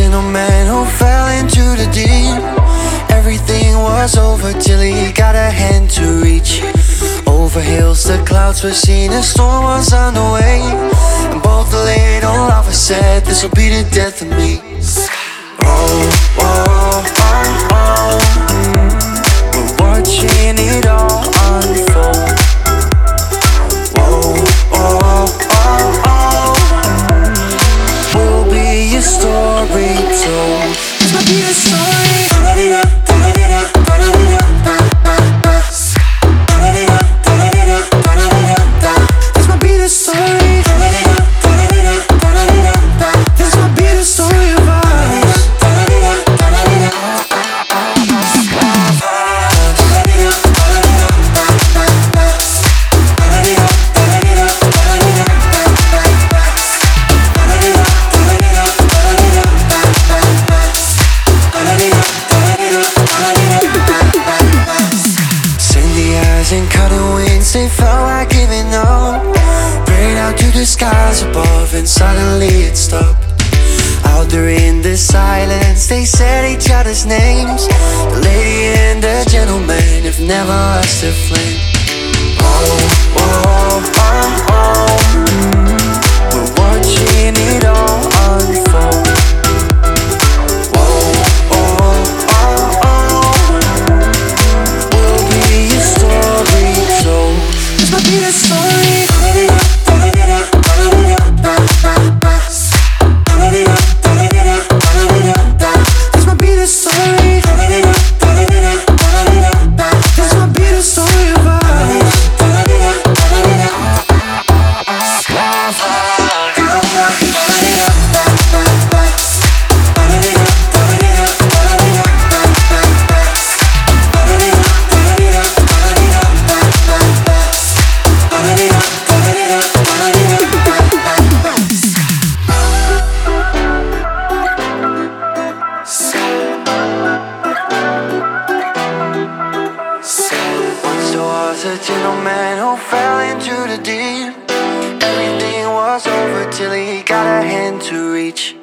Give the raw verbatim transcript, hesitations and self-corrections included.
gentleman who fell into the deep. Everything was over till he got a hand to reach. Over hills the clouds were seen, a storm was on the way. And both the little lovers said, this'll be the death of me. Oh, oh, oh, oh. We're watching it all unfold. Whoa, oh, oh, oh. Will be your story told. This might be the story. And cutting winds, they felt like giving up. Prayed out to the skies above and suddenly it stopped. Out there in the silence, they said each other's names. The lady and the gentleman have never lost their flame. Oh, oh, oh, oh. Mm. We're watching it all unfold. Be the story. This might be the story. This might be the story of us. Was a gentleman who fell into the deep. Everything was over till he got a hand to reach.